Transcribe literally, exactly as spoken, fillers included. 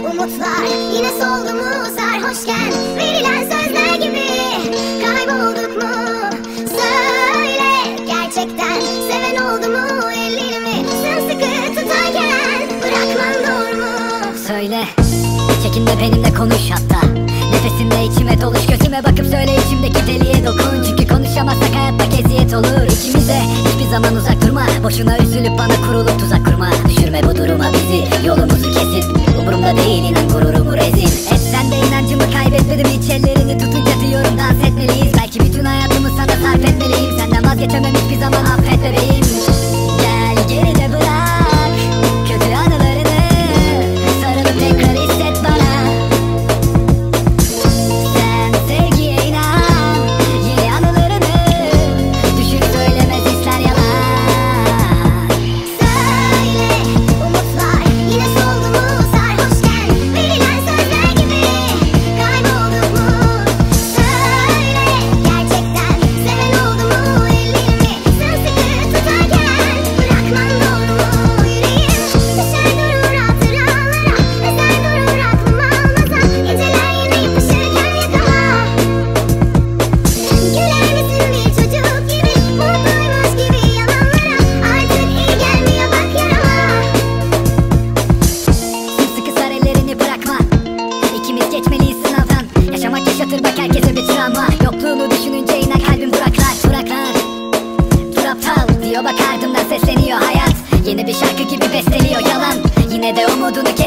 umutlar yine soldu mu sarhoşken, verilen sözler gibi kaybolduk mu? Söyle, gerçekten seven oldu mu? Ellerimi sımsıkı tutarken bırakman doğru mu? Söyle, çekinme benimle konuş hatta. Nefesimle içime doluş, gözüme bakıp söyle, içimdeki deliğe dokun. Çünkü konuşamazsak hayatta eziyet olur ikimize. Hiçbir zaman uzak durma, boşuna üzülüp bana kurulup tuzak kurma. Düşürme bu duruma bizi, yolumuzu kesip. Umurumda değil inan gururumu rezil. Hep sen de inancımı kaybetmedim, hiç ellerini tutunca diyorum dans etmeliyiz. Belki bütün hayatımı sana sarf etmeliyim. Senden vazgeçemem hiçbir zaman, affet bebeğim. Gel geride bırak kötü anılarını, sarılıp tekrar hisset bana. Sen sevgiye inan, yeni anılarını düşün, söylemez hisler yalan. Söyle, umutlar yine soldu mu sarhoşken, verilen sözler gibi kaybolduk mu? Söyle, gerçekten seven oldu mu? Ellerimi sımsıkı tutarken bırakman doğru mu? Yüreğim düşer durur hatıralara, ezer durur aklım almasa, geceler yine yapışırken yakama. Güler misin bir çocuk gibi, mutluymuş gibi yalanlara, artık iyi gelmiyor bak yarama. Sımsıkı sar ellerini bırakma, İkimiz geçmeliyiz sınavdan. Yaşamak yaşatır bak herkese bir travma. Yokluğunu düşününce iner kalbim duraklar, duraklar. Dur aptal diyor bak ardımdan sesleniyor hayat. Yeni bir şarkı gibi besteliyor yalan. Yine de umudunu kes.